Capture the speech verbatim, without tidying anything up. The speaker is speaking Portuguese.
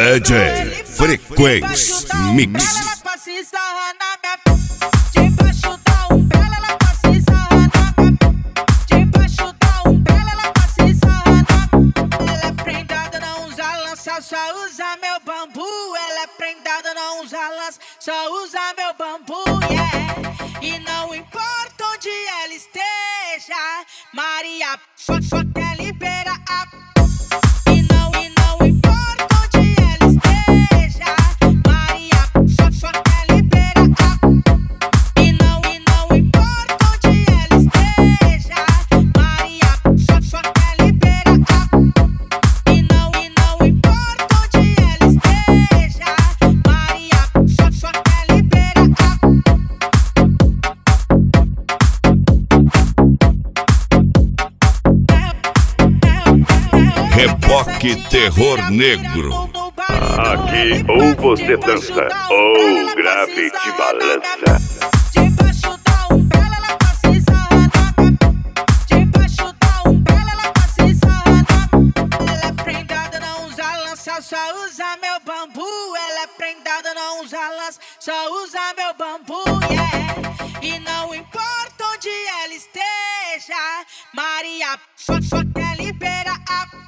D J Frequência Mix. Debaixo da umbrella ela passa e sarra na minha. Debaixo da umbrella ela passa e sarra na minha. Ela é prendada, não usa lança, só usa meu bambu. Ela é prendada, não usa lança, só usa meu bambu, yeah. E não importa onde ela esteja, Maria só, só quer liberar a. E não, e não importa onde ela esteja, Maria só, só quer liberar a. E não, e não importa onde ela esteja, Maria só, só quer liberar a. E não, e não importa onde ela esteja, Maria só, só quer liberar a. Reboque Terror Negro. Aqui ou você dança ou grave de balança. Debaixo da umbrella ela passa e sarra na minha. Debaixo da umbrella ela passa e sarra na minha. Ela é prendada, não usa lança, só usa meu bambu. Ela é prendada, não usa lança, só usa meu bambu, yeah. E não importa onde ela esteja, Maria só, só quer liberar a.